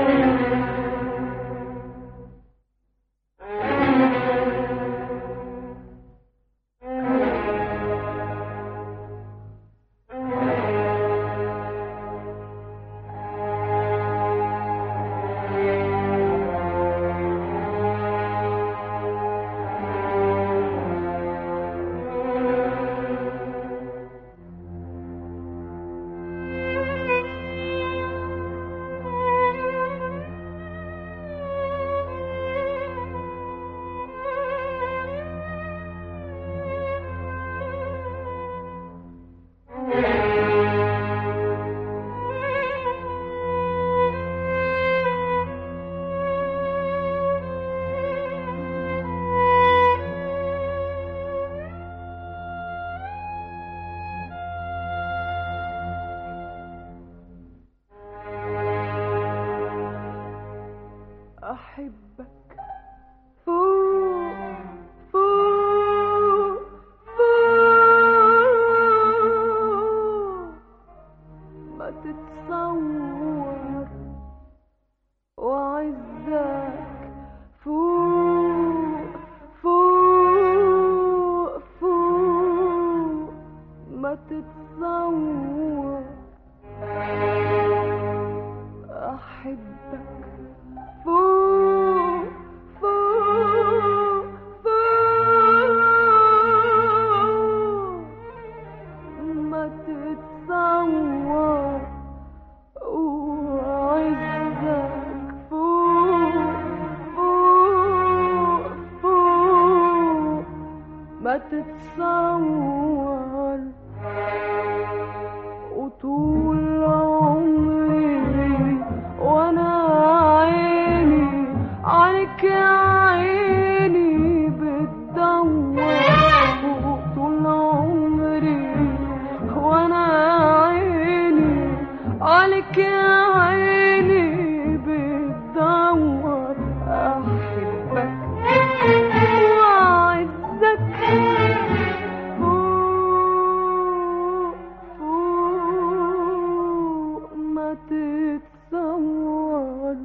أحبك فوق فوق فوق ما تتصور، وعزك فوق فوق فوق ما تتصور. أحبك فوق فوق فوق ما تتصور، وعزك فوق فوق فوق ما تتصور. وطول عمري وانا عيني عليك يا عيني بتدور، وطول عمري وانا عيني عليك يا عيني بتدور. احبك وعزك فوق فوق ما تتصور.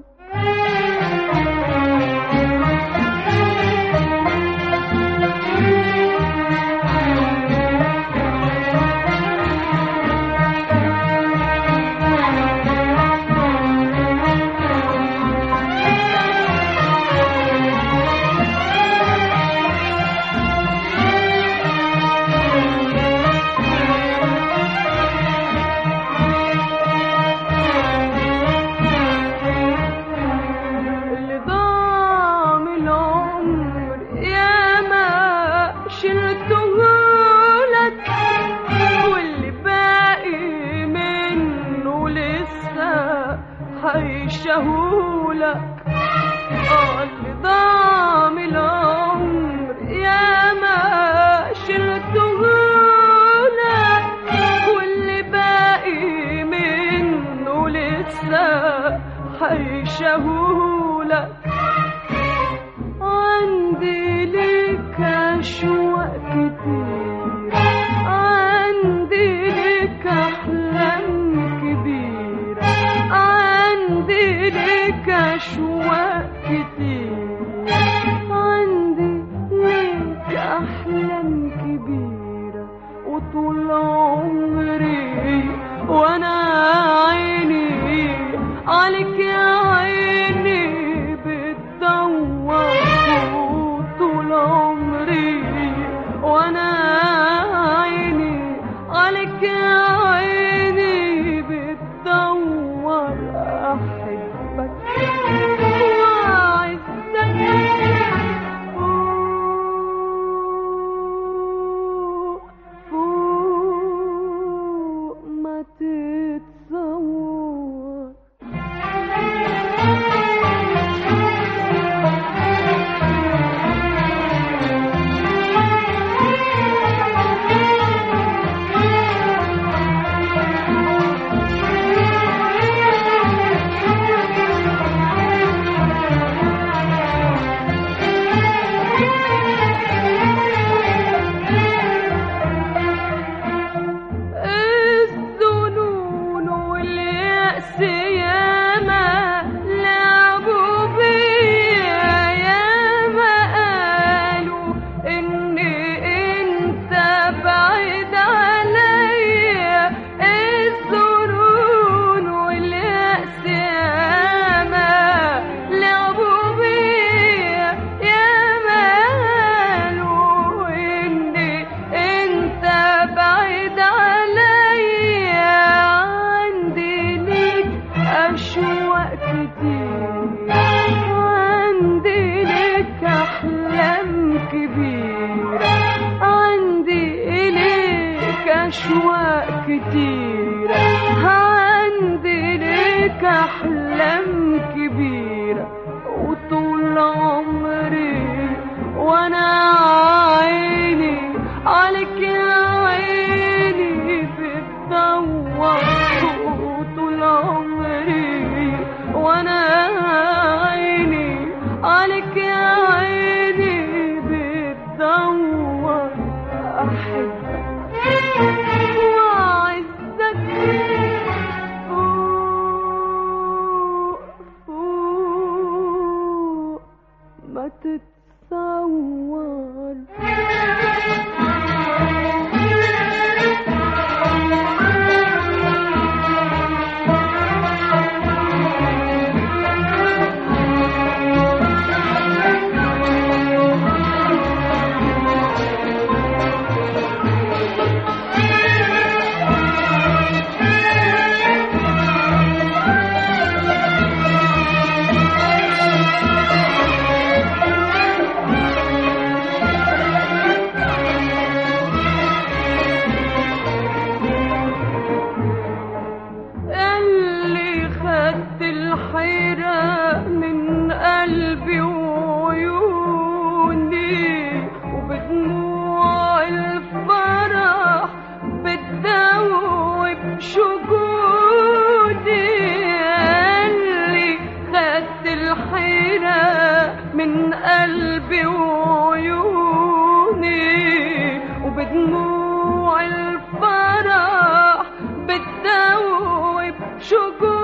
هيشهولك اللي ضاع من العمر يا ما شلتهولك، واللي باقي منه لسه هيشهولك. عندي ليك أشواق كتير، عندي ليك أحلام كبيرة، عندي ليك أشواق كتير، عندي ليك أحلام كبيرة. وطول عمري وأنا عيني عليك يا عيني بتدور، وطول عمري وأنا عيني عليك يا عيني بتدور. أحبك وعزك فوق فوق ما تتصور. أشواق كتير، عندي لك أحلام كبيرة، عندي لك أشواق كتيرة، عندي لك أحلام كبيرة، وطول عمري وأنا عيني عليك يا عيني بتدور، وطول عمري وأنا عيني عليك يا عيني بتدور، أحبك وأعزك فوق فوق ما تتصور. الحيرة من قلبي وعيوني، وبدموع الفرح بتدوب شجوني، اللي خدت الحيرة من قلبي وعيوني، وبدموع الفرح بتدوب شجوني،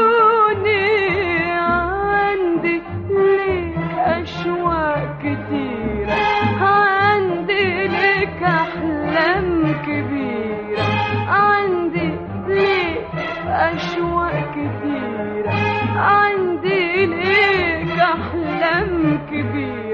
أشواق كتيرة، عندي لك أحلام كبيرة، عندي لك أشواق كتيرة، عندي لك أحلام كبيرة.